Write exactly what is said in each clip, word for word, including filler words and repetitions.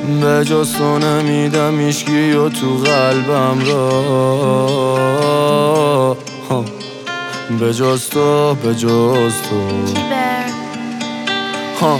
به جز تو نمیدم ایشکی و تو قلبم را، به جز تو، به جز تو، ها.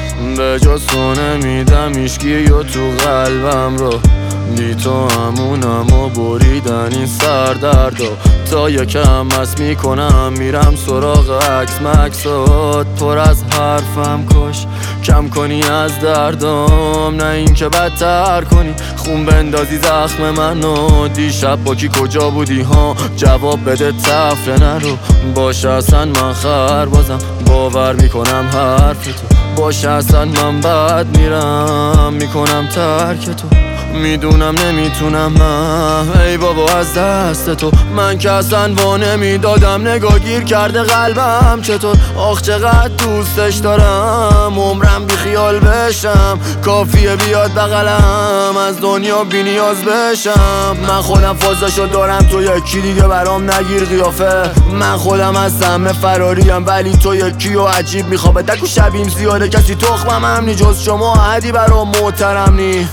به جز تو نمیدم ایشکی و تو قلبم را، بی تو همونم و بریدن این سردردا. تا یکم مست میکنم میرم سراغ عکس مکسات، پر از حرفم کش کم کنی از دردم، نه این که بدتر کنی خون بندازی زخم منو. دیشب با کی کجا بودی ها، جواب بده تفره نرو. باشه اصلا من خر بازم باور میکنم حرف تو، باشه اصلا من بد میرم میکنم ترک تو. میدونم نمیتونم من، ای بابا از دست تو من که اصلا وا نمیدادم. نگاه گیر کرده قلبم چطور، آخ چقدر دوستش دارم. عمرم بی خیال بشم، کافیه بیاد بغلم از دنیا بی نیاز بشم. من خودم فازاشو دارم، تو یکی دیگه برام نگیر قیافه. من خودم از سهم فراریم ولی تو یکی و عجیب میخوابه. دکو شبیم زیاده کسی تخمم هم نی، جز شما عدی برام محترم نی.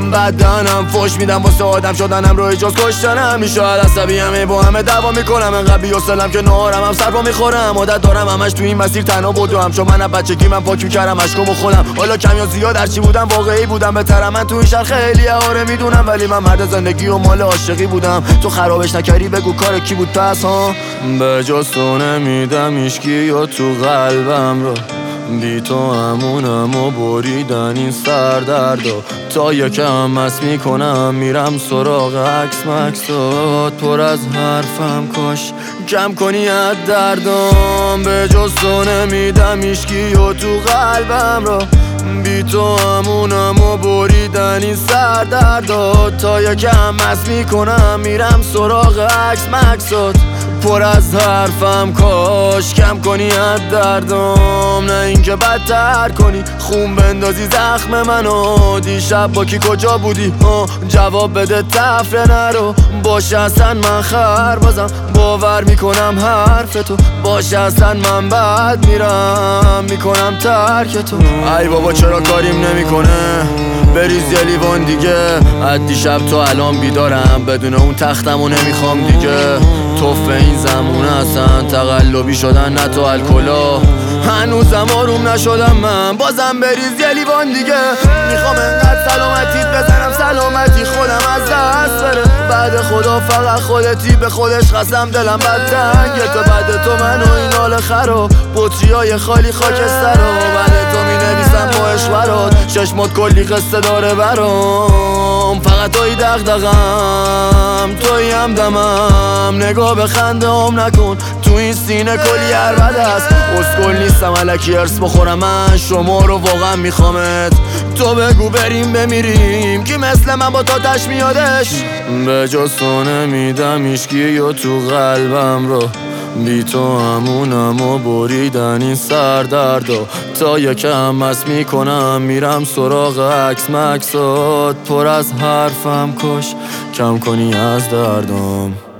بدنم فوش میدم واسه آدم شدنم، روی جز کشتنم نی. شاید عصبی همه با همه دعوا میکنم، انقدر بی‌حوصله‌ام که نهارم هم سر پا میخورم. عادت دارم همش تو این مسیر تنها بدوم، چون من بچگی من پاک میکردم اشکامو خودم. حالا کم یا زیاد هرچی بودم واقعی بودم. بهترم من تو این شهر خیلی آره میدونم، ولی من مرد زندگی و مال عاشقی بودم. تو خرابش نکردی بگو کار کی بود پس ها. به جز تو نمیدم ایشکی و تو قلبم رو، بی تو همونم و بریدن این سردردا. تا یکم مست میکنم میرم سراغ عکس مکسات، پر از حرفم کش کم کنی از دردم. به جز تو نمیدم ایشکی و تو قلبم را، بی تو همونم و بریدن این سردردا. تا یکم مست میکنم میرم سراغ عکس مکسات، پر از حرفم کاش کم کنی از دردم، نه اینکه بدتر کنی خون بندازی زخم منو. دیشب با کی کجا بودی ها، جواب بده تفره نرو. باشه اصلا من خر بازم باور میکنم حرف تو، باشه اصلا من بد میرم میکنم ترک تو. ای بابا چرا کاریم نمیکنه، بریز یه لیوان دیگه. از دیشب تو الان بیدارم، بدون اون تختمو نمیخوام دیگه. توف این زمونه اصلا تقلبی شدن نه تو الکلا. هنوزم آروم نشدم من، بازم بریز یه لیوان دیگه. میخوام انقدر سلامتیت بزنم سلامتی خودم از دست بره. بعد خدا فقط خودتی، به خودش قسم دلم بد تنگه. تو بعد تو من و این حال خراب، بطری های خالی خاکستر رو. بعد تو می نویسم با اشورات، چشمات کلی قصه داره برام. فقط توی دغدغم، توی همدمم. نگاه به خنده هم نکن، تو این سینه کلی عربد است. اسکل نیستم الکی ارس بخورم، من شما رو واقعا میخوامت. تو بگو بریم بمیریم کی مثل من با تاتش میادش. به جز تو نمیدم ایشکی و تو قلبم رو، بی تو همونم و بریدن این سردردا. تا یکم مست میکنم میرم سراغ عکس مکسات، پر از حرفم کش کم کنی از دردم.